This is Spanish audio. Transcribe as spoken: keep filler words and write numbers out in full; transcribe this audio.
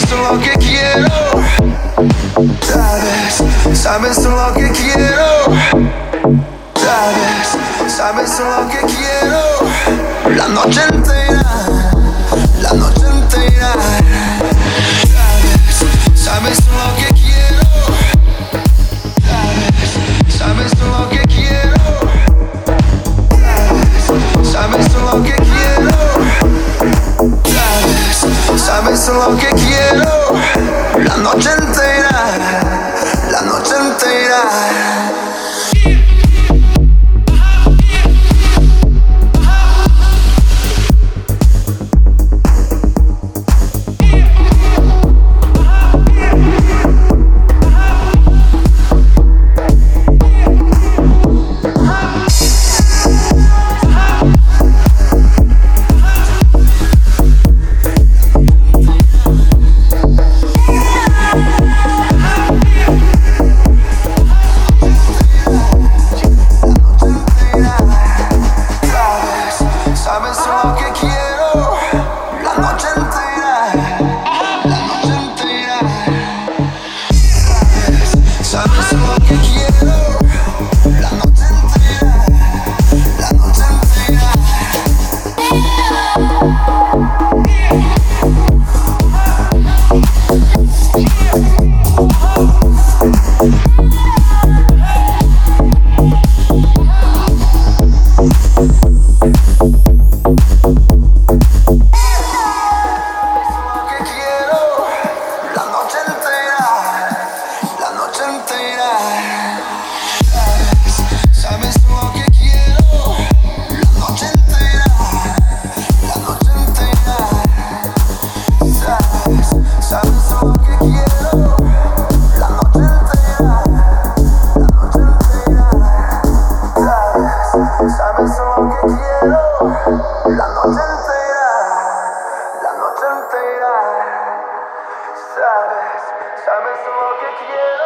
sabes todo lo que quiero. Sabes, sabes todo lo que quiero. Sabes, sabes todo lo que quiero. La noche entera, la noche entera. Sabes, sabes todo lo que quiero. Sabes, sabes todo lo que quiero. Sabes, sabes todo lo que quiero. Sabes, sabes todo lo que quiero. La noche entera, la noche entera. Sabes, sabes lo que quiero.